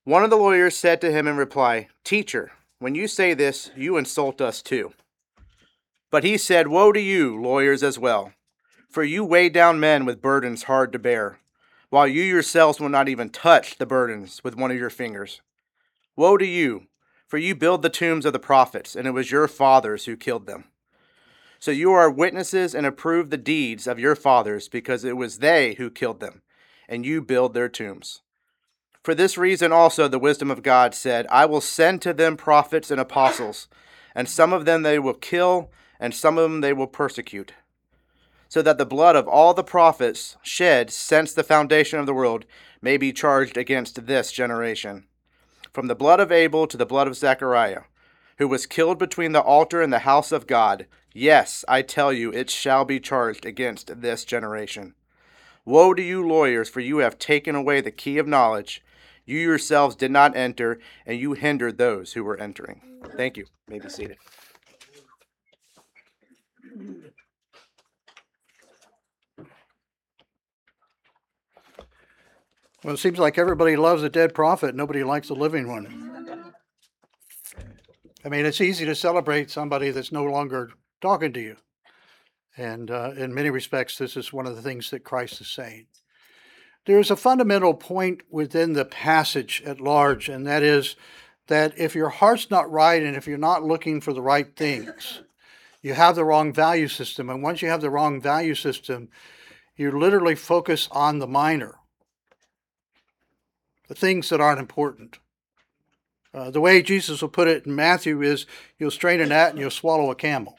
One of the lawyers said to him in reply, "Teacher, when you say this, you insult us too." But he said, "Woe to you, lawyers as well, for you weigh down men with burdens hard to bear, while you yourselves will not even touch the burdens with one of your fingers. Woe to you, for you build the tombs of the prophets, and it was your fathers who killed them. So you are witnesses and approve the deeds of your fathers, because it was they who killed them, and you build their tombs. For this reason also the wisdom of God said, I will send to them prophets and apostles, and some of them they will kill, and some of them they will persecute, so that the blood of all the prophets shed since the foundation of the world may be charged against this generation. From the blood of Abel to the blood of Zechariah, who was killed between the altar and the house of God. Yes, I tell you, it shall be charged against this generation. Woe to you, lawyers, for you have taken away the key of knowledge. You yourselves did not enter, and you hindered those who were entering." Thank you. You may be seated. Well, it seems like everybody loves a dead prophet. Nobody likes a living one. I mean, it's easy to celebrate somebody that's no longer talking to you. And in many respects, this is one of the things that Christ is saying. There's a fundamental point within the passage at large, and that is that if your heart's not right and if you're not looking for the right things, you have the wrong value system. And once you have the wrong value system, you literally focus on the minor, the things that aren't important. The way Jesus will put it in Matthew is, you'll strain a gnat and you'll swallow a camel.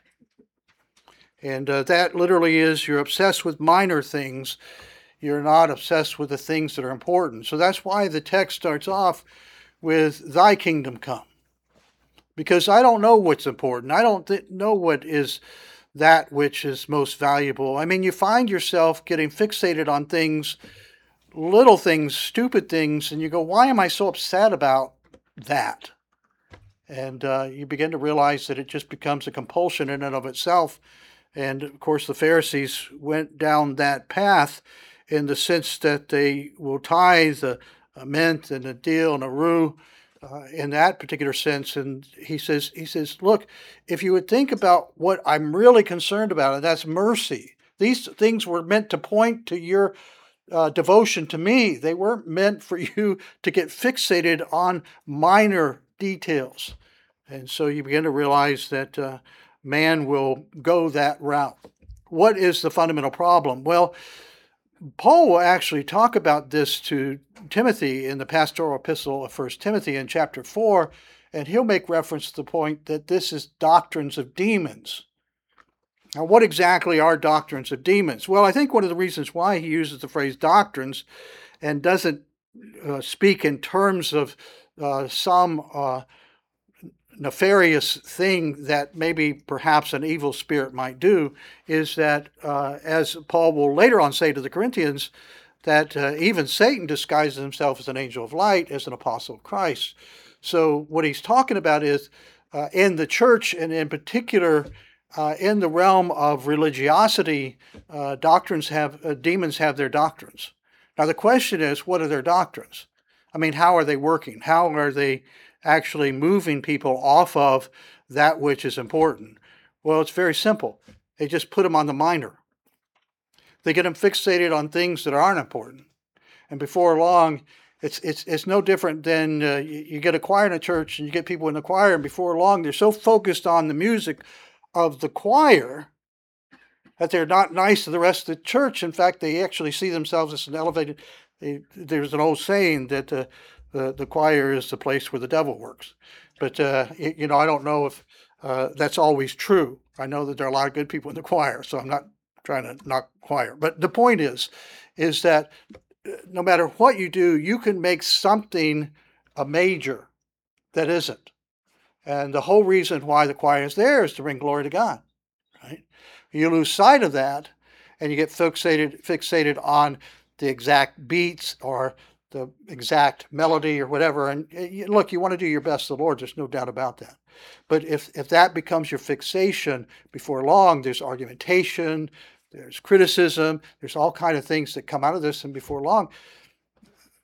And that literally is, you're obsessed with minor things. You're not obsessed with the things that are important. So that's why the text starts off with, thy kingdom come. Because I don't know what's important. I don't know what is that which is most valuable. I mean, you find yourself getting fixated on things, little things, stupid things, and you go, why am I so upset about that? And you begin to realize that it just becomes a compulsion in and of itself. And of course, the Pharisees went down that path in the sense that they will tithe a mint and a deal and a rue in that particular sense. And he says, look, if you would think about what I'm really concerned about, and that's mercy. These things were meant to point to your devotion to me. They weren't meant for you to get fixated on minor details. And so you begin to realize that man will go that route. What is the fundamental problem? Well, Paul will actually talk about this to Timothy in the pastoral epistle of 1 Timothy in chapter 4, and he'll make reference to the point that this is doctrines of demons. Now, what exactly are doctrines of demons? Well, I think one of the reasons why he uses the phrase doctrines and doesn't speak in terms of some nefarious thing that maybe perhaps an evil spirit might do is that, as Paul will later on say to the Corinthians, that even Satan disguises himself as an angel of light, as an apostle of Christ. So what he's talking about is in the church, and in particular in the realm of religiosity, demons have their doctrines. Now the question is, what are their doctrines? I mean, how are they working? How are they actually moving people off of that which is important? Well, it's very simple. They just put them on the minor. They get them fixated on things that aren't important. And before long, it's no different than you get a choir in a church and you get people in the choir, and before long they're so focused on the music of the choir that they're not nice to the rest of the church. In fact, they actually see themselves as an elevated. There's an old saying that the choir is the place where the devil works. But, I don't know if that's always true. I know that there are a lot of good people in the choir, so I'm not trying to knock choir. But the point is that no matter what you do, you can make something a major that isn't. And the whole reason why the choir is there is to bring glory to God. Right? You lose sight of that, and you get fixated on the exact beats or the exact melody or whatever. And look, you want to do your best to the Lord. There's no doubt about that. But if that becomes your fixation, before long, there's argumentation, there's criticism, there's all kinds of things that come out of this. And before long,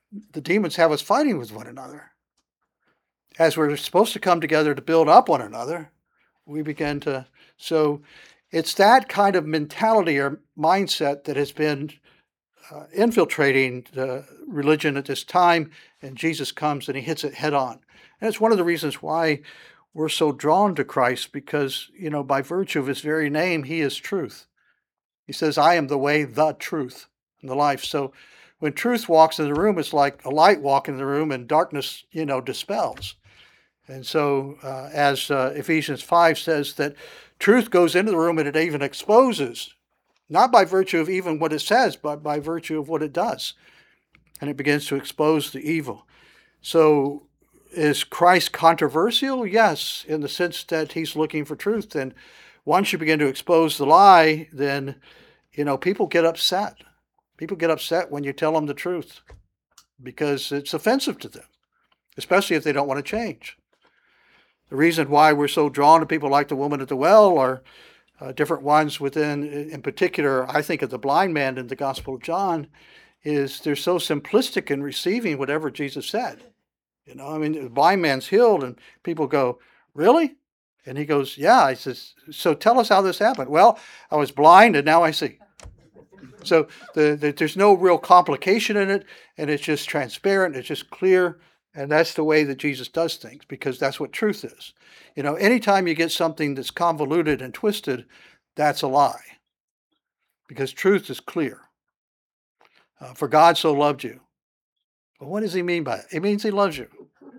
the demons have us fighting with one another. As we're supposed to come together to build up one another, we begin to. So it's that kind of mentality or mindset that has been infiltrating the religion at this time, and Jesus comes and he hits it head on. And it's one of the reasons why we're so drawn to Christ, because, by virtue of his very name, he is truth. He says, I am the way, the truth, and the life. So when truth walks in the room, it's like a light walking in the room and darkness, dispels. And so as Ephesians 5 says, that truth goes into the room and it even exposes, not by virtue of even what it says, but by virtue of what it does. And it begins to expose the evil. So is Christ controversial? Yes, in the sense that he's looking for truth. And once you begin to expose the lie, then, people get upset. People get upset when you tell them the truth because it's offensive to them, especially if they don't want to change. The reason why we're so drawn to people like the woman at the well, or different ones within, in particular, I think of the blind man in the Gospel of John, is they're so simplistic in receiving whatever Jesus said. The blind man's healed and people go, really? And he goes, yeah. I says, so tell us how this happened. Well, I was blind and now I see. So there's no real complication in it, and it's just transparent, it's just clear. And that's the way that Jesus does things, because that's what truth is. Anytime you get something that's convoluted and twisted, that's a lie. Because truth is clear. For God so loved you. Well, what does he mean by it? It means he loves you.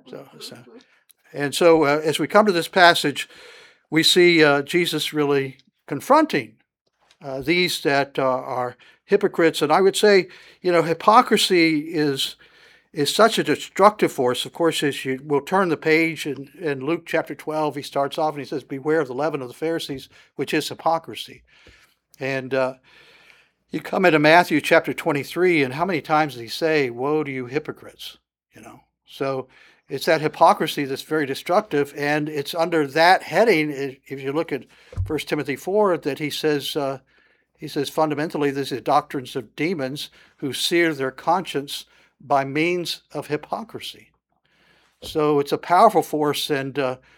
So as we come to this passage, we see Jesus really confronting these that are hypocrites. And I would say, hypocrisy is such a destructive force. Of course, as we'll turn the page in Luke chapter 12, he starts off and he says, beware of the leaven of the Pharisees, which is hypocrisy. And you come into Matthew chapter 23, and how many times does he say, woe to you hypocrites? So it's that hypocrisy that's very destructive, and it's under that heading, if you look at 1 Timothy 4, that he says fundamentally this is doctrines of demons who sear their conscience by means of hypocrisy. So it's a powerful force, and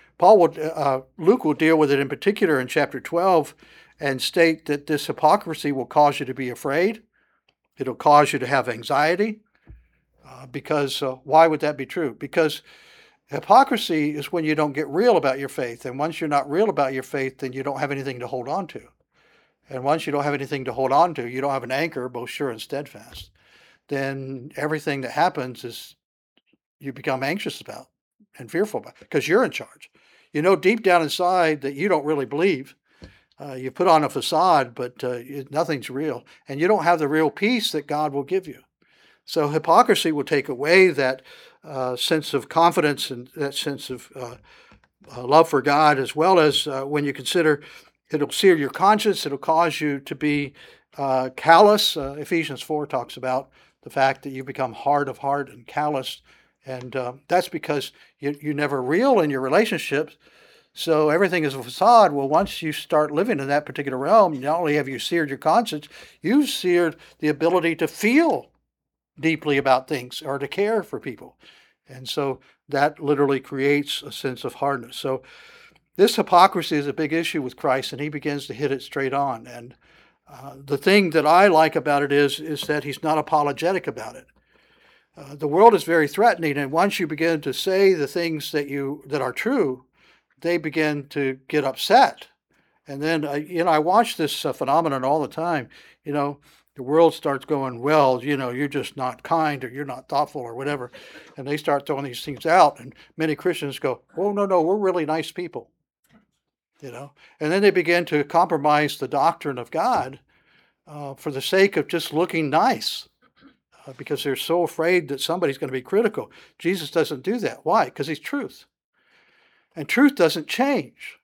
Luke will deal with it in particular in chapter 12 and state that this hypocrisy will cause you to be afraid. It'll cause you to have anxiety, because why would that be true? Because hypocrisy is when you don't get real about your faith, and once you're not real about your faith, then you don't have anything to hold on to. And once you don't have anything to hold on to, you don't have an anchor, both sure and steadfast, then everything that happens is you become anxious about and fearful about, because you're in charge. Deep down inside that you don't really believe. You put on a facade, but nothing's real. And you don't have the real peace that God will give you. So hypocrisy will take away that sense of confidence and that sense of love for God, as well as when you consider it'll sear your conscience, it'll cause you to be callous. Ephesians 4 talks about the fact that you become hard of heart and callous. And that's because you're never real in your relationships. So everything is a facade. Well, once you start living in that particular realm, not only have you seared your conscience, you've seared the ability to feel deeply about things or to care for people. And so that literally creates a sense of hardness. So this hypocrisy is a big issue with Christ, and he begins to hit it straight on. And the thing that I like about it is that he's not apologetic about it. The world is very threatening, and once you begin to say the things that are true, they begin to get upset. And then, I watch this phenomenon all the time. The world starts going, well, you're just not kind, or you're not thoughtful, or whatever. And they start throwing these things out. And many Christians go, oh, no, we're really nice people. And then they begin to compromise the doctrine of God for the sake of just looking nice, because they're so afraid that somebody's going to be critical. Jesus doesn't do that. Why? Because he's truth. And truth doesn't change.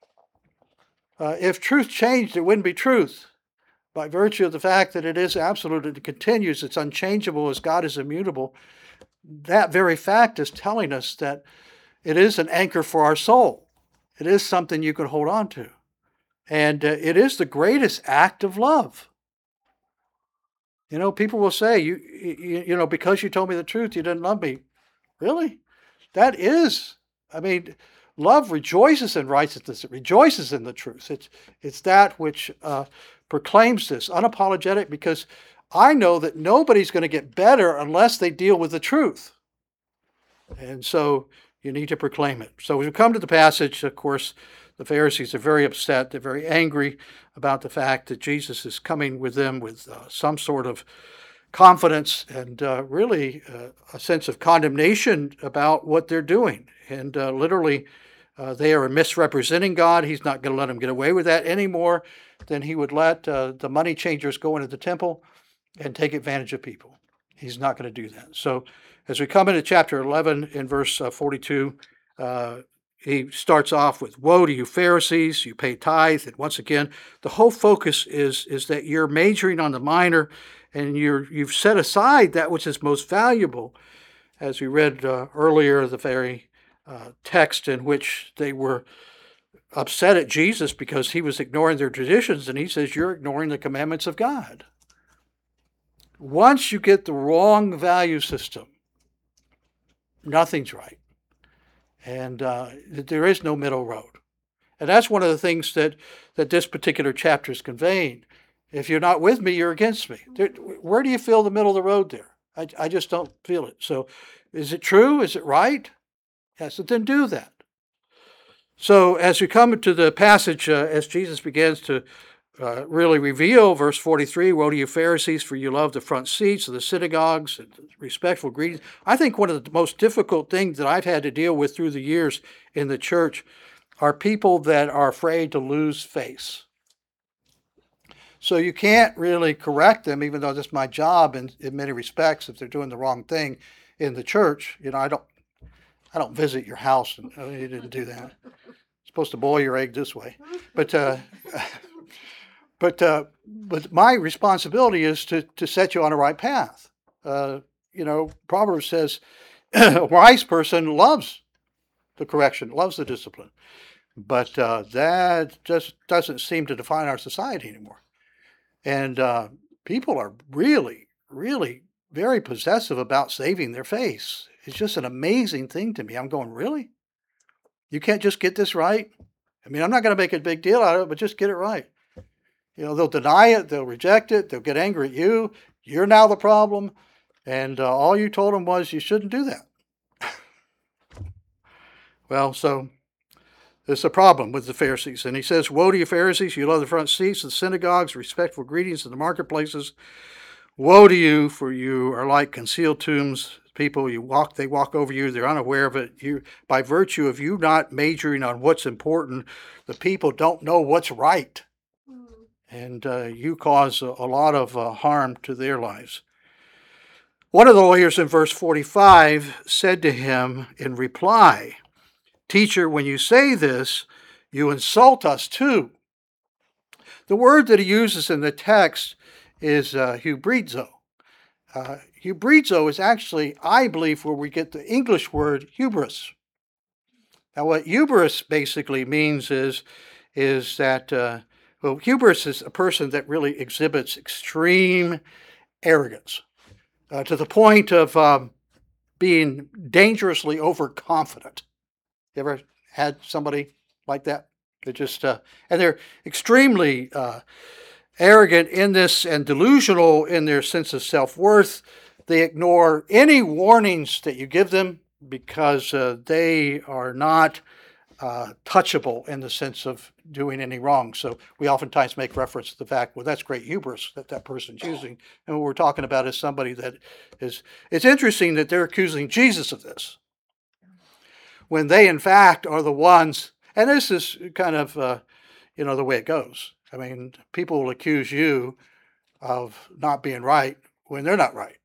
If truth changed, it wouldn't be truth. By virtue of the fact that it is absolute, it continues, it's unchangeable as God is immutable, that very fact is telling us that it is an anchor for our soul. It is something you can hold on to. And it is the greatest act of love. People will say, because you told me the truth, you didn't love me. Really? That is, love rejoices in righteousness. It rejoices in the truth. It's that which proclaims this, unapologetic, because I know that nobody's going to get better unless they deal with the truth. And so you need to proclaim it. So as we come to the passage, of course, the Pharisees are very upset. They're very angry about the fact that Jesus is coming with them with some sort of confidence and really a sense of condemnation about what they're doing. And literally, they are misrepresenting God. He's not going to let them get away with that anymore than he would let the money changers go into the temple and take advantage of people. He's not going to do that. So as we come into chapter 11 in verse 42, he starts off with, "Woe to you Pharisees, you pay tithe." And once again, the whole focus is that you're majoring on the minor and you've set aside that which is most valuable. As we read earlier, the very text in which they were upset at Jesus because he was ignoring their traditions, and he says, you're ignoring the commandments of God. Once you get the wrong value system, nothing's right. And there is no middle road. And that's one of the things that this particular chapter is conveying. If you're not with me, you're against me. Where do you feel the middle of the road there? I just don't feel it. So is it true? Is it right? Yes, so then do that. So as we come to the passage, as Jesus begins to really reveal, verse 43, "Woe to you Pharisees, for you love the front seats of the synagogues and respectful greetings." I think one of the most difficult things that I've had to deal with through the years in the church are people that are afraid to lose face. So you can't really correct them, even though that's my job in many respects, if they're doing the wrong thing in the church. I don't visit your house, and you didn't do that. You're supposed to boil your egg this way. But my responsibility is to set you on the right path. Proverbs says a wise person loves the correction, loves the discipline. But that just doesn't seem to define our society anymore. And people are really, really very possessive about saving their face. It's just an amazing thing to me. I'm going, really? You can't just get this right? I'm not going to make a big deal out of it, but just get it right. They'll deny it, they'll reject it, they'll get angry at you. You're now the problem. And all you told them was you shouldn't do that. Well, so there's a problem with the Pharisees. And he says, "Woe to you Pharisees, you love the front seats of the synagogues, respectful greetings in the marketplaces. Woe to you, for you are like concealed tombs. People, they walk over you, they're unaware of it. By virtue of you not majoring on what's important, the people don't know what's right. And you cause a lot of harm to their lives." One of the lawyers in verse 45 said to him in reply, "Teacher, when you say this, you insult us too." The word that he uses in the text is hubrizo. Hubrizo is actually, I believe, where we get the English word hubris. Now, what hubris basically means is that, hubris is a person that really exhibits extreme arrogance to the point of being dangerously overconfident. You ever had somebody like that? And they're extremely arrogant in this and delusional in their sense of self-worth. They ignore any warnings that you give them because they are not touchable in the sense of doing any wrong. So we oftentimes make reference to the fact, well, that's great hubris that person's using. And what we're talking about is somebody that is, it's interesting that they're accusing Jesus of this, when they in fact are the ones, and this is kind of, the way it goes. People will accuse you of not being right when they're not right.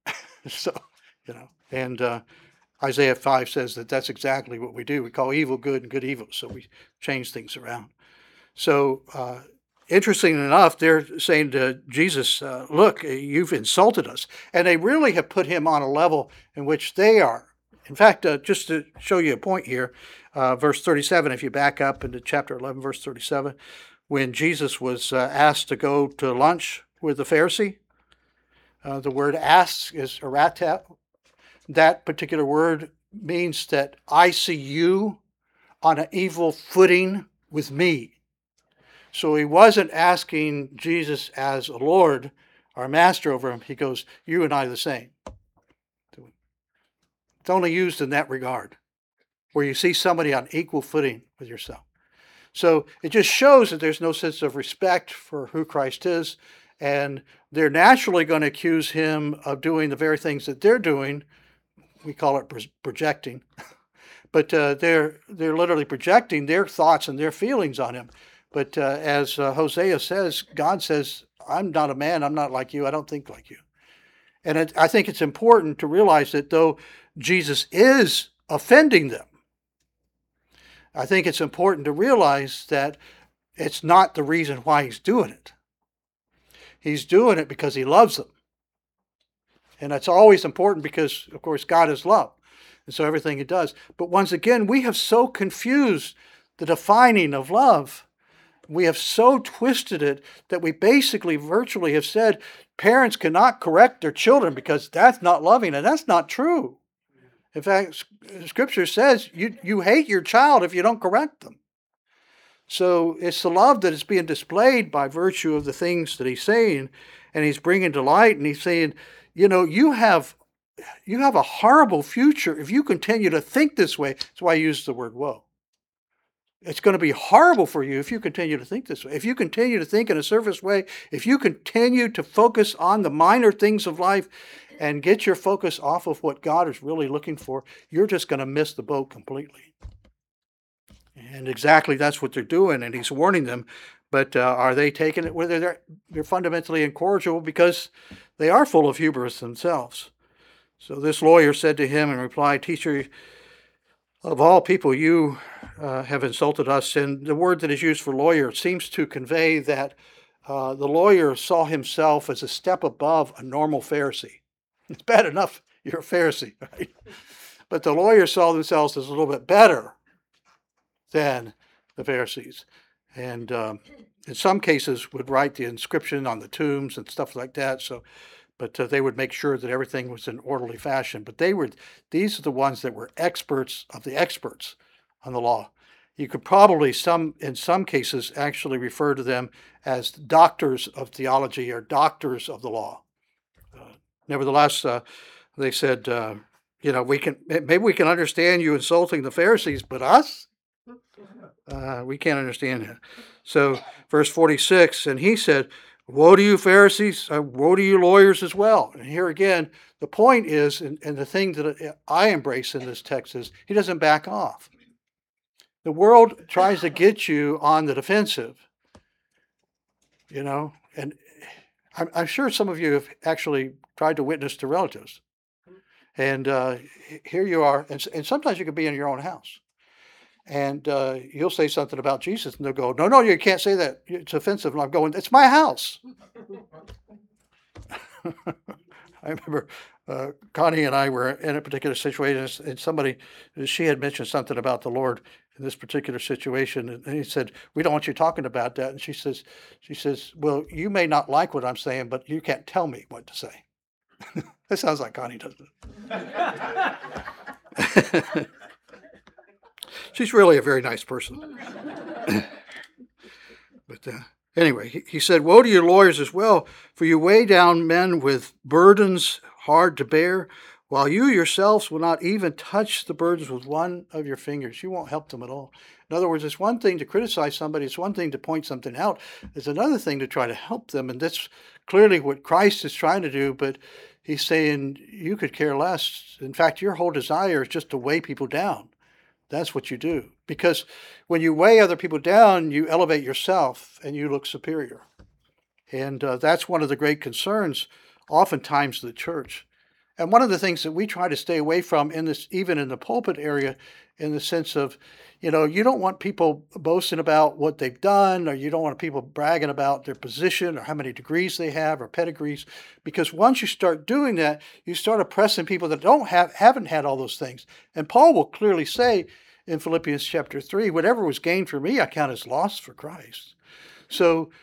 And Isaiah 5 says that that's exactly what we do. We call evil good and good evil, so we change things around. So interesting enough, they're saying to Jesus, look, you've insulted us. And they really have put him on a level in which they are. In fact, just to show you a point here, verse 37, if you back up into chapter 11, verse 37, when Jesus was asked to go to lunch with the Pharisee, The word ask is erata. That particular word means that I see you on an evil footing with me. So he wasn't asking Jesus as a Lord or master over him. He goes, you and I are the same. It's only used in that regard, where you see somebody on equal footing with yourself. So it just shows that there's no sense of respect for who Christ is, and they're naturally going to accuse him of doing the very things that they're doing. We call it projecting. But they're literally projecting their thoughts and their feelings on him. But as Hosea says, God says, I'm not a man, I'm not like you, I don't think like you. And I think it's important to realize that though Jesus is offending them, I think it's important to realize that it's not the reason why he's doing it. He's doing it because he loves them. And that's always important because, of course, God is love. And so everything he does. But once again, we have so confused the defining of love. We have so twisted it that we basically virtually have said parents cannot correct their children because that's not loving, and that's not true. In fact, Scripture says you hate your child if you don't correct them. So it's the love that is being displayed by virtue of the things that he's saying, and he's bringing to light, and he's saying, you have a horrible future if you continue to think this way. That's why I use the word woe. It's going to be horrible for you if you continue to think this way. If you continue to think in a surface way, if you continue to focus on the minor things of life and get your focus off of what God is really looking for, you're just going to miss the boat completely. And exactly that's what they're doing, and he's warning them. But are they taking it? Whether they're fundamentally incorrigible because they are full of hubris themselves. So this lawyer said to him in reply, Teacher, of all people, you have insulted us. And the word that is used for lawyer seems to convey that the lawyer saw himself as a step above a normal Pharisee. It's bad enough you're a Pharisee, right? But the lawyers saw themselves as a little bit better than the Pharisees. And in some cases would write the inscription on the tombs and stuff like that. But they would make sure that everything was in orderly fashion. But these are the ones that were experts of the experts on the law. You could probably, in some cases, actually refer to them as doctors of theology or doctors of the law. Nevertheless, they said, maybe we can understand you insulting the Pharisees, but us? We can't understand that. So, verse 46, and he said, Woe to you, Pharisees, woe to you, lawyers as well. And here again, the point is, and the thing that I embrace in this text is, he doesn't back off. The world tries to get you on the defensive, and I'm sure some of you have actually tried to witness to relatives. And here you are, and sometimes you could be in your own house. And you'll say something about Jesus, and they'll go, no, you can't say that. It's offensive. And I'm going, it's my house. I remember Connie and I were in a particular situation, and she had mentioned something about the Lord in this particular situation. And he said, we don't want you talking about that. And she says, well, you may not like what I'm saying, but you can't tell me what to say. That sounds like Connie, doesn't it? She's really a very nice person. But anyway, he said, Woe to your lawyers as well, for you weigh down men with burdens hard to bear, while you yourselves will not even touch the burdens with one of your fingers. You won't help them at all. In other words, it's one thing to criticize somebody. It's one thing to point something out. It's another thing to try to help them. And that's clearly what Christ is trying to do. But he's saying you could care less. In fact, your whole desire is just to weigh people down. That's what you do. Because when you weigh other people down, you elevate yourself and you look superior. And that's one of the great concerns oftentimes of the church. And one of the things that we try to stay away from in this, even in the pulpit area, in the sense of, you don't want people boasting about what they've done, or you don't want people bragging about their position or how many degrees they have or pedigrees, because once you start doing that, you start oppressing people that haven't had all those things. And Paul will clearly say in Philippians chapter 3, whatever was gained for me, I count as loss for Christ. So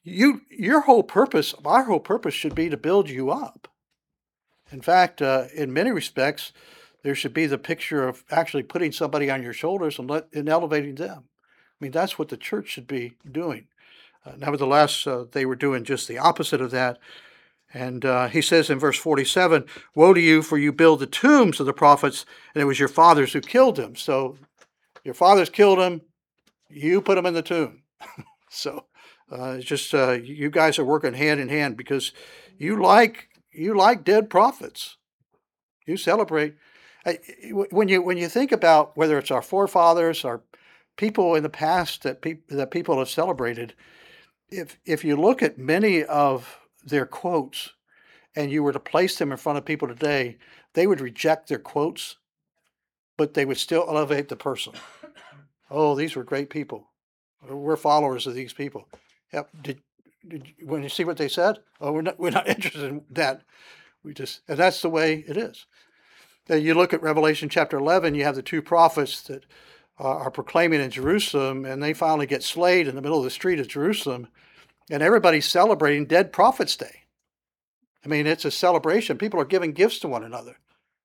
Your whole purpose, our whole purpose should be to build you up. In fact, in many respects, there should be the picture of actually putting somebody on your shoulders and elevating them. I mean, that's what the church should be doing. Nevertheless, they were doing just the opposite of that. And he says in verse 47, "Woe to you, for you build the tombs of the prophets, and it was your fathers who killed them." So your fathers killed them, you put them in the tomb. So it's just you guys are working hand in hand because you like dead prophets. You celebrate. When you think about whether it's our forefathers or people in the past that people have celebrated, if you look at many of their quotes and you were to place them in front of people today, they would reject their quotes, but they would still elevate the person. Oh, these were great people. We're followers of these people. Yep. When you see what they said, oh, we're not interested in that. And that's the way it is. Then you look at Revelation chapter 11, you have the two prophets that are proclaiming in Jerusalem, and they finally get slayed in the middle of the street of Jerusalem, and everybody's celebrating Dead Prophets Day. I mean, it's a celebration. People are giving gifts to one another.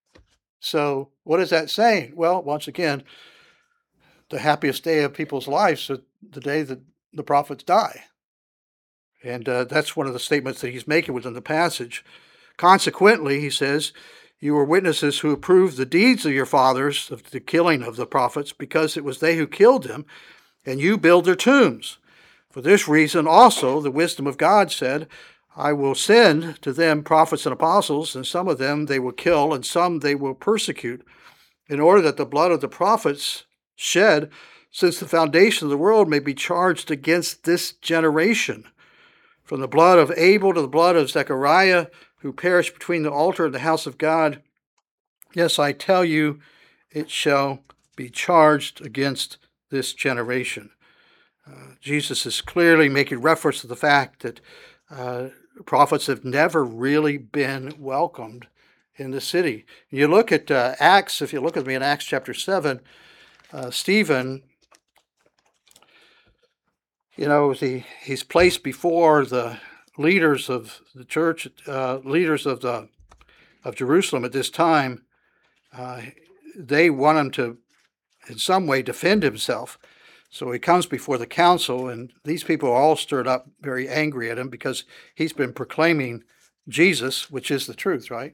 So what is that saying? Well, once again, the happiest day of people's lives is the day that the prophets die. And that's one of the statements that he's making within the passage. Consequently, he says, "You were witnesses who approved the deeds of your fathers, of the killing of the prophets, because it was they who killed them, and you build their tombs. For this reason also the wisdom of God said, I will send to them prophets and apostles, and some of them they will kill, and some they will persecute, in order that the blood of the prophets shed since the foundation of the world may be charged against this generation. From the blood of Abel to the blood of Zechariah, who perished between the altar and the house of God, yes, I tell you, it shall be charged against this generation." Jesus is clearly making reference to the fact that prophets have never really been welcomed in the city. You look at Acts, if you look at me in Acts chapter 7, Stephen, he's placed before the leaders of the church, leaders of Jerusalem at this time. They want him to, in some way, defend himself. So he comes before the council, and these people are all stirred up, very angry at him because he's been proclaiming Jesus, which is the truth, right?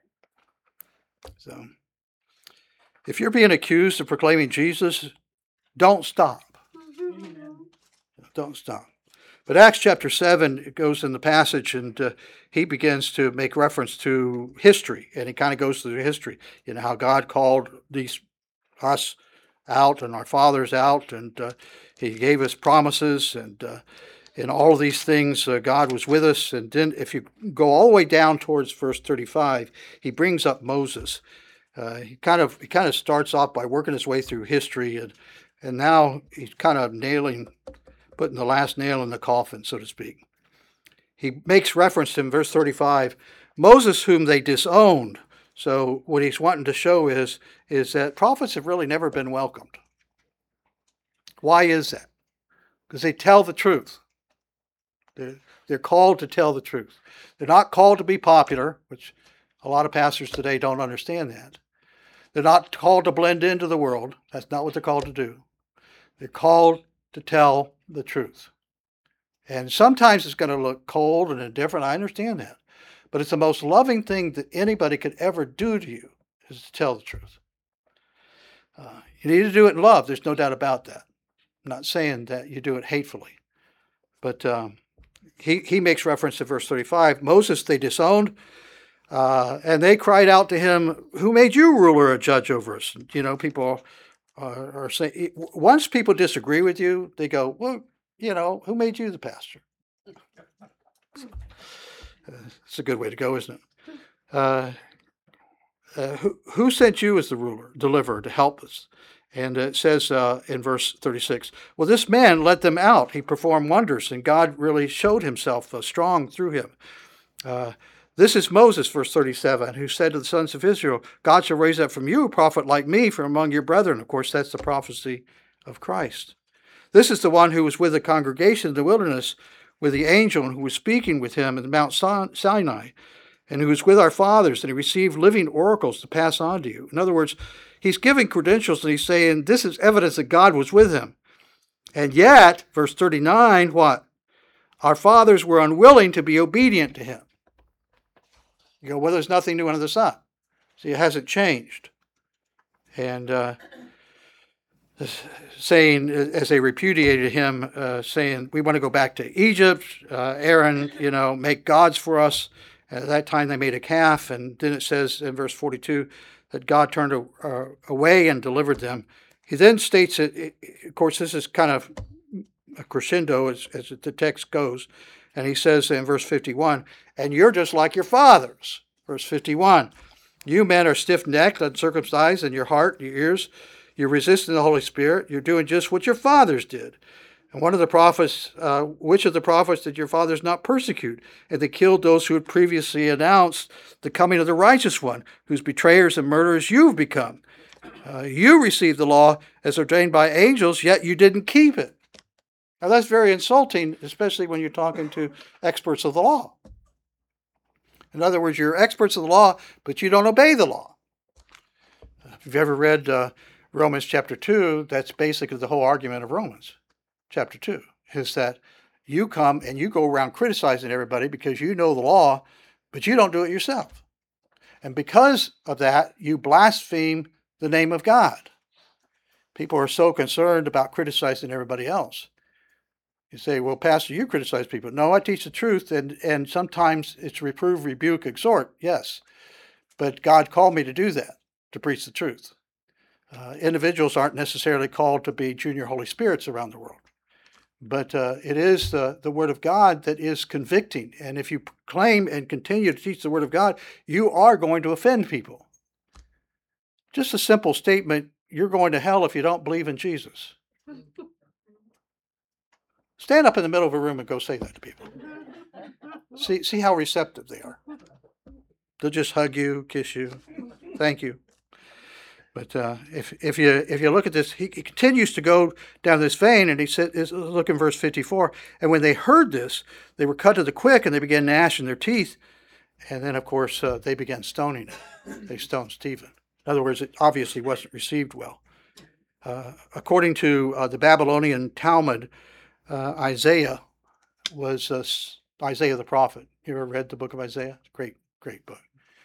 So if you're being accused of proclaiming Jesus, don't stop. Don't stop. But Acts chapter 7, it goes in the passage, and he begins to make reference to history, and he kind of goes through history, how God called us out and our fathers out, and he gave us promises, and in all of these things God was with us. And then if you go all the way down towards verse 35, he brings up Moses. He kind of starts off by working his way through history, and now he's kind of putting the last nail in the coffin, so to speak. He makes reference to in verse 35, Moses whom they disowned. So what he's wanting to show is that prophets have really never been welcomed. Why is that? Because they tell the truth. They're called to tell the truth. They're not called to be popular, which a lot of pastors today don't understand that. They're not called to blend into the world. That's not what they're called to do. They're called to tell the truth. And sometimes it's going to look cold and indifferent. I understand that. But it's the most loving thing that anybody could ever do to you is to tell the truth. You need to do it in love. There's no doubt about that. I'm not saying that you do it hatefully. But he makes reference to verse 35. Moses they disowned, and they cried out to him, "Who made you ruler or judge over us?" People are saying, once people disagree with you, they go, "Well, who made you the pastor?" It's a good way to go, isn't it? Who sent you as the ruler, deliverer, to help us? And it says in verse 36, well, this man led them out. He performed wonders, and God really showed himself strong through him. This is Moses, verse 37, who said to the sons of Israel, God shall raise up from you a prophet like me from among your brethren. Of course, that's the prophecy of Christ. This is the one who was with the congregation in the wilderness with the angel who was speaking with him at Mount Sinai, and who was with our fathers, and he received living oracles to pass on to you. In other words, he's giving credentials, and he's saying this is evidence that God was with him. And yet, verse 39, what? Our fathers were unwilling to be obedient to him. You go, well, there's nothing new under the sun. See, it hasn't changed. And saying, as they repudiated him, saying, we want to go back to Egypt. Aaron, make gods for us. At that time they made a calf, and then it says in verse 42 that God turned away and delivered them. He then states it, of course, this is kind of a crescendo as the text goes, and he says in verse 51, and you're just like your fathers. Verse 51, you men are stiff-necked, uncircumcised in your heart, your ears. You're resisting the Holy Spirit. You're doing just what your fathers did. And one of the prophets, which of the prophets did your fathers not persecute? And they killed those who had previously announced the coming of the righteous one, whose betrayers and murderers you've become. You received the law as ordained by angels, yet you didn't keep it. Now that's very insulting, especially when you're talking to experts of the law. In other words, you're experts of the law, but you don't obey the law. If you've ever read Romans chapter 2, that's basically the whole argument of Romans. Chapter 2 is that you come and you go around criticizing everybody because you know the law, but you don't do it yourself. And because of that, you blaspheme the name of God. People are so concerned about criticizing everybody else. You say, well, Pastor, you criticize people. No, I teach the truth, and sometimes it's reprove, rebuke, exhort, yes. But God called me to do that, to preach the truth. Individuals aren't necessarily called to be junior Holy Spirits around the world. But it is the Word of God that is convicting. And if you claim and continue to teach the Word of God, you are going to offend people. Just a simple statement, you're going to hell if you don't believe in Jesus. Stand up in the middle of a room and go say that to people. See how receptive they are. They'll just hug you, kiss you. Thank you. But if you look at this, he continues to go down this vein, and he said, look in verse 54. And when they heard this, they were cut to the quick, and they began gnashing their teeth. And then, of course, they began stoning him. They stoned Stephen. In other words, it obviously wasn't received well. According to the Babylonian Talmud, Isaiah was Isaiah the prophet. You ever read the book of Isaiah? It's a great, great book.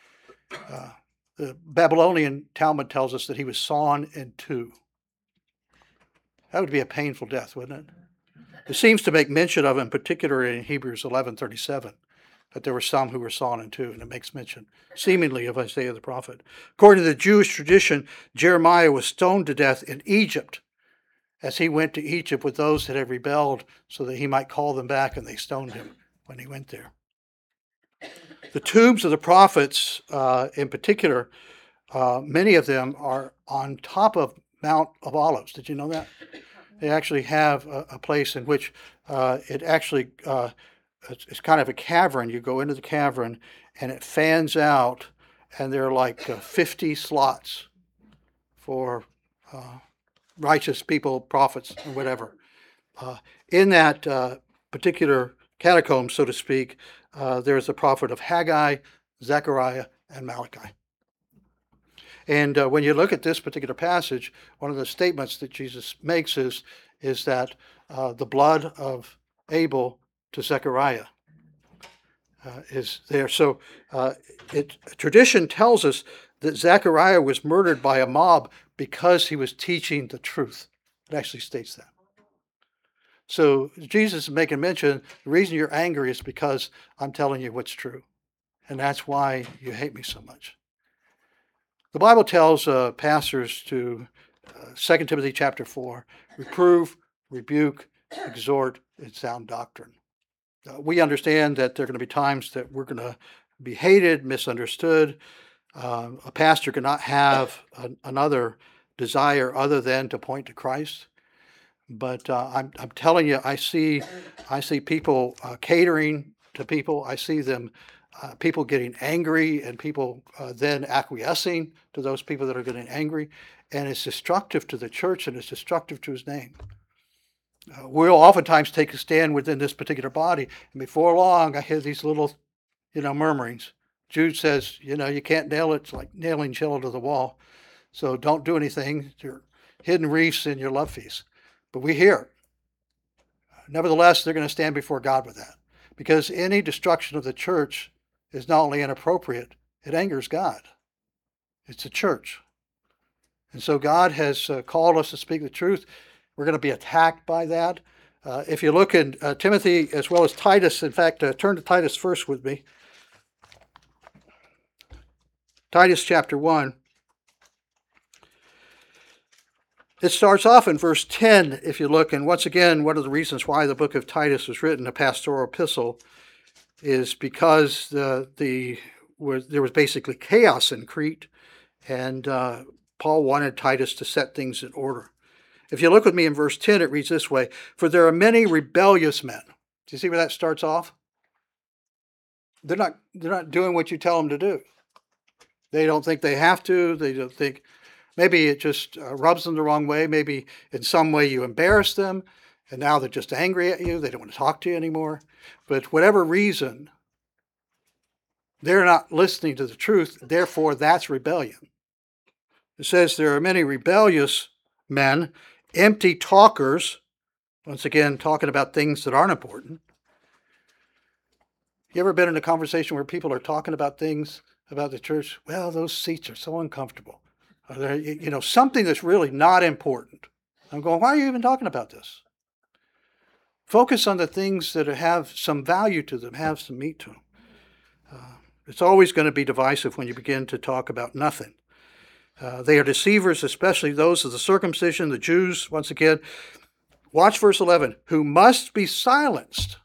The Babylonian Talmud tells us that he was sawn in two. That would be a painful death, wouldn't it? It seems to make mention of, in particular in Hebrews 11:37, that there were some who were sawn in two, and it makes mention, seemingly, of Isaiah the prophet. According to the Jewish tradition, Jeremiah was stoned to death in Egypt as he went to Egypt with those that had rebelled so that he might call them back, and they stoned him when he went there. The tombs of the prophets, in particular, many of them are on top of Mount of Olives. Did you know that? They actually have a place in which it actually, it's kind of a cavern. You go into the cavern and it fans out, and there are like 50 slots for righteous people, prophets, and whatever. In that particular catacomb, so to speak, there's the prophet of Haggai, Zechariah, and Malachi. And when you look at this particular passage, one of the statements that Jesus makes is that the blood of Abel to Zechariah is there. So tradition tells us that Zechariah was murdered by a mob because he was teaching the truth. It actually states that. So Jesus is making mention, the reason you're angry is because I'm telling you what's true. And that's why you hate me so much. The Bible tells pastors to, 2 Timothy chapter 4, reprove, rebuke, exhort, and sound doctrine. We understand that there are going to be times that we're going to be hated, misunderstood. A pastor cannot have another desire other than to point to Christ. But I'm telling you, I see people catering to people. I see them, people getting angry, and people then acquiescing to those people that are getting angry. And it's destructive to the church, and it's destructive to his name. We'll oftentimes take a stand within this particular body, and before long, I hear these little, murmurings. Jude says, you can't nail it. It's like nailing jello to the wall. So don't do anything. Your hidden reefs in your love feast. But we hear. Nevertheless, they're going to stand before God with that. Because any destruction of the church is not only inappropriate, it angers God. It's a church. And so God has called us to speak the truth. We're going to be attacked by that. If you look in Timothy as well as Titus, in fact, turn to Titus first with me. Titus chapter 1. It starts off in verse 10, if you look, and once again, one of the reasons why the book of Titus was written, a pastoral epistle, is because there was basically chaos in Crete, and Paul wanted Titus to set things in order. If you look with me in verse 10, it reads this way, "For there are many rebellious men." Do you see where that starts off? They're not doing what you tell them to do. They don't think they have to. They don't think, maybe it just rubs them the wrong way. Maybe in some way you embarrass them, and now they're just angry at you. They don't want to talk to you anymore. But whatever reason, they're not listening to the truth. Therefore, that's rebellion. It says there are many rebellious men, empty talkers, once again, talking about things that aren't important. You ever been in a conversation where people are talking about things about the church? Well, those seats are so uncomfortable. Or there, something that's really not important. I'm going, why are you even talking about this? Focus on the things that have some value to them, have some meat to them. It's always going to be divisive when you begin to talk about nothing. They are deceivers, especially those of the circumcision, the Jews. Once again, watch verse 11, who must be silenced.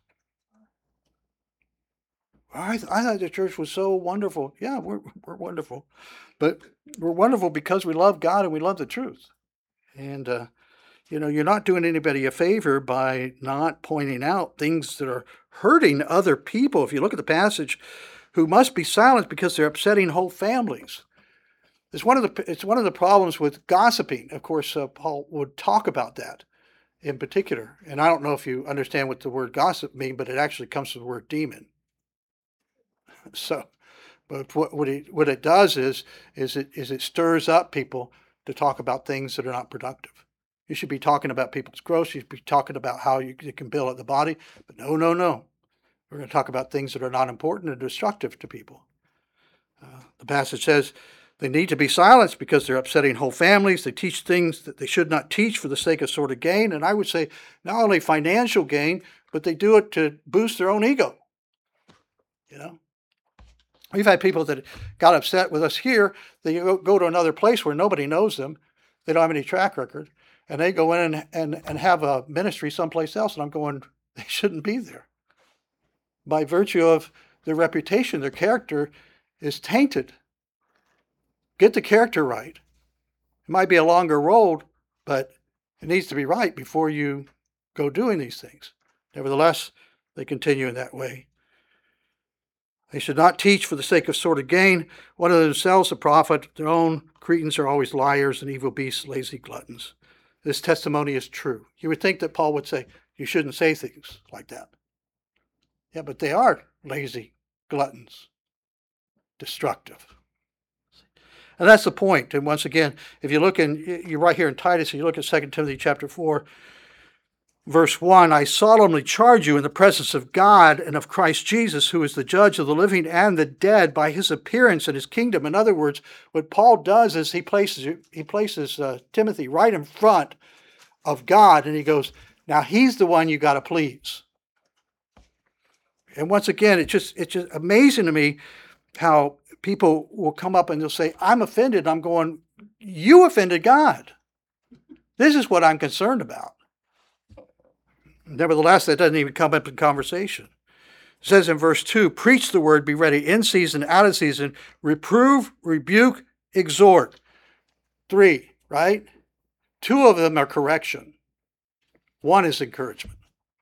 I thought the church was so wonderful. Yeah, we're wonderful. But we're wonderful because we love God and we love the truth. And, you're not doing anybody a favor by not pointing out things that are hurting other people. If you look at the passage, who must be silenced because they're upsetting whole families. It's one of the problems with gossiping. Of course, Paul would talk about that in particular. And I don't know if you understand what the word gossip means, but it actually comes from the word demon. So, but what it does is it stirs up people to talk about things that are not productive. You should be talking about people's growth. You should be talking about how you can build up the body. But no. We're going to talk about things that are not important and destructive to people. The passage says they need to be silenced because they're upsetting whole families. They teach things that they should not teach for the sake of sort of gain. And I would say not only financial gain, but they do it to boost their own ego. We've had people that got upset with us here. They go to another place where nobody knows them. They don't have any track record. And they go in and have a ministry someplace else. And I'm going, they shouldn't be there. By virtue of their reputation, their character is tainted. Get the character right. It might be a longer road, but it needs to be right before you go doing these things. Nevertheless, they continue in that way. They should not teach for the sake of sort of gain. One of themselves a prophet. Their own Cretans are always liars and evil beasts, lazy gluttons. This testimony is true. You would think that Paul would say, you shouldn't say things like that. Yeah, but they are lazy gluttons, destructive. And that's the point. And once again, if you look you're right here in Titus, and you look at 2 Timothy chapter 4, verse 1, I solemnly charge you in the presence of God and of Christ Jesus, who is the judge of the living and the dead, by his appearance in his kingdom. In other words, what Paul does is he places Timothy right in front of God, and he goes, now he's the one you got to please. And once again, it's just amazing to me how people will come up and they'll say, I'm offended. I'm going, you offended God. This is what I'm concerned about. Nevertheless, that doesn't even come up in conversation. It says in verse 2, preach the word, be ready in season, out of season, reprove, rebuke, exhort. 3, right? 2 of them are correction. 1 is encouragement.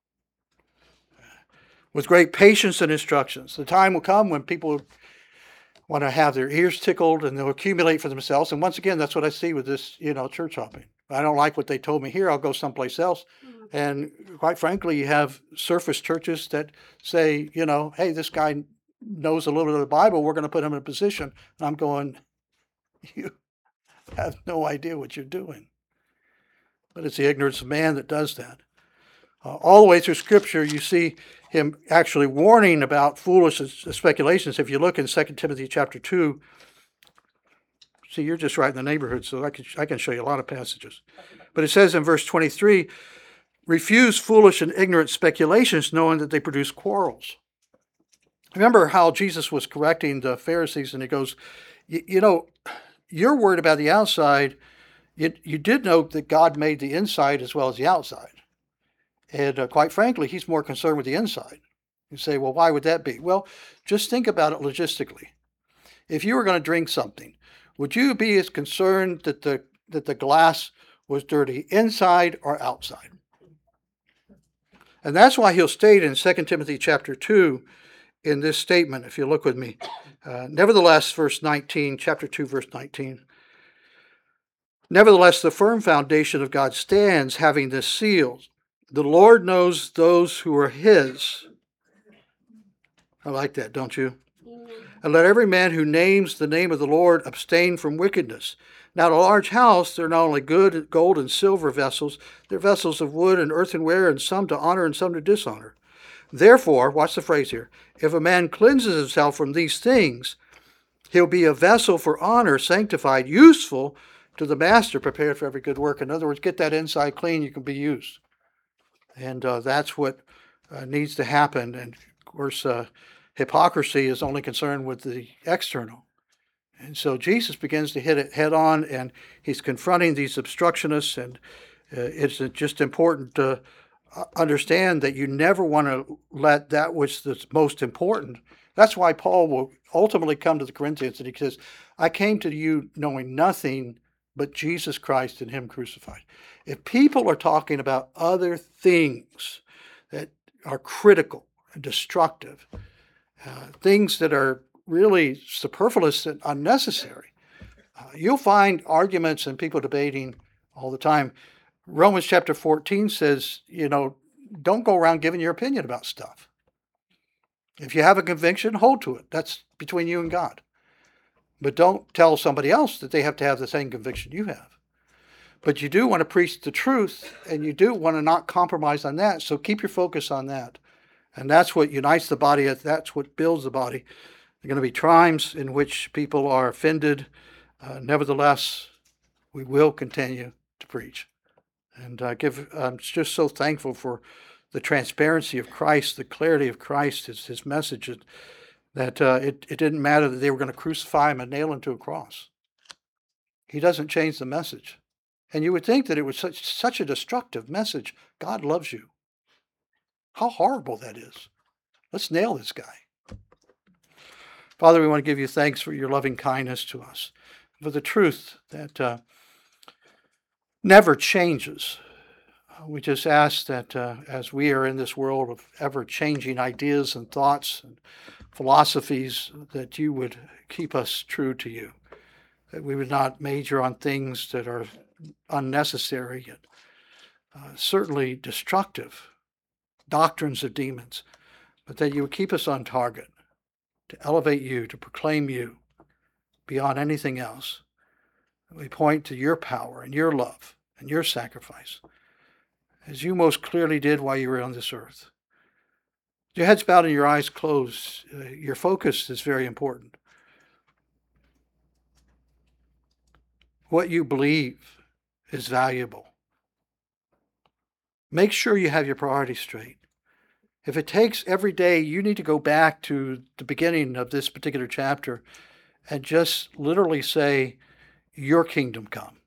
With great patience and instructions. The time will come when people want to have their ears tickled and they'll accumulate for themselves. And once again, that's what I see with this, church hopping. If I don't like what they told me here, I'll go someplace else. And quite frankly, you have surface churches that say, hey, this guy knows a little bit of the Bible. We're going to put him in a position. And I'm going, you have no idea what you're doing. But it's the ignorance of man that does that. All the way through Scripture, you see him actually warning about foolish speculations. If you look in 2 Timothy chapter 2, see, you're just right in the neighborhood, so I can show you a lot of passages. But it says in verse 23, refuse foolish and ignorant speculations, knowing that they produce quarrels. Remember how Jesus was correcting the Pharisees, and he goes, you're worried about the outside. You did note that God made the inside as well as the outside. And quite frankly, he's more concerned with the inside. You say, well, why would that be? Well, just think about it logistically. If you were going to drink something, would you be as concerned that the glass was dirty inside or outside? And that's why he'll state in 2 Timothy chapter 2 in this statement, if you look with me, nevertheless, verse 19, chapter 2, verse 19, nevertheless, the firm foundation of God stands, having this seal. The Lord knows those who are his. I like that, don't you? And let every man who names the name of the Lord abstain from wickedness. Now, in a large house, there are not only good gold and silver vessels, there are vessels of wood and earthenware, and some to honor and some to dishonor. Therefore, watch the phrase here, if a man cleanses himself from these things, he'll be a vessel for honor, sanctified, useful to the master, prepared for every good work. In other words, get that inside clean, you can be used. And that's what needs to happen. And of course, hypocrisy is only concerned with the external. And so Jesus begins to hit it head on, and he's confronting these obstructionists. And it's just important to understand that you never want to let that which is most important. That's why Paul will ultimately come to the Corinthians, and he says, I came to you knowing nothing but Jesus Christ and him crucified. If people are talking about other things that are critical and destructive, things that are really superfluous and unnecessary, you'll find arguments and people debating all the time. Romans chapter 14 says, don't go around giving your opinion about stuff. If you have a conviction, hold to it. That's between you and God. But don't tell somebody else that they have to have the same conviction you have. But you do want to preach the truth, and you do want to not compromise on that. So keep your focus on that. And that's what unites the body. That's what builds the body. There are going to be times in which people are offended. Nevertheless, we will continue to preach. And I'm just so thankful for the transparency of Christ, the clarity of Christ, his message, that it didn't matter that they were going to crucify him and nail him to a cross. He doesn't change the message. And you would think that it was such a destructive message. God loves you. How horrible that is. Let's nail this guy. Father, we want to give you thanks for your loving kindness to us, for the truth that never changes. We just ask that as we are in this world of ever-changing ideas and thoughts and philosophies, that you would keep us true to you, that we would not major on things that are unnecessary and certainly destructive, doctrines of demons, but that you would keep us on target to elevate you, to proclaim you beyond anything else. We point to your power and your love and your sacrifice, as you most clearly did while you were on this earth. Your heads bowed and your eyes closed. Your focus is very important. What you believe is valuable. Make sure you have your priorities straight. If it takes every day, you need to go back to the beginning of this particular chapter and just literally say, your kingdom come.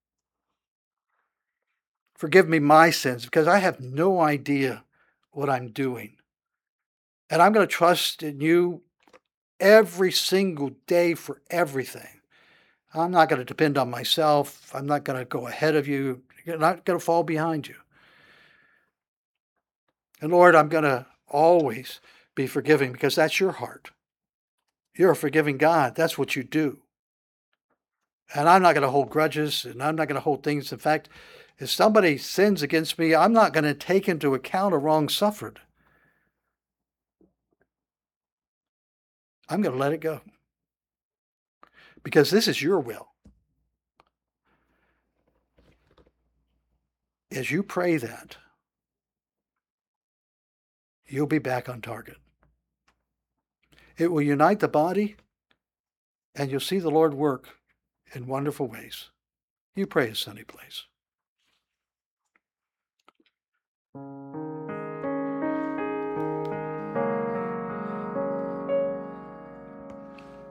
Forgive me my sins, because I have no idea what I'm doing. And I'm going to trust in you every single day for everything. I'm not going to depend on myself. I'm not going to go ahead of you. You're not going to fall behind you. And Lord, I'm going to always be forgiving, because that's your heart. You're a forgiving God. That's what you do. And I'm not going to hold grudges, and I'm not going to hold things. In fact, if somebody sins against me, I'm not going to take into account a wrong suffered. I'm going to let it go. Because this is your will. As you pray that, you'll be back on target. It will unite the body, and you'll see the Lord work in wonderful ways. You pray a sunny place.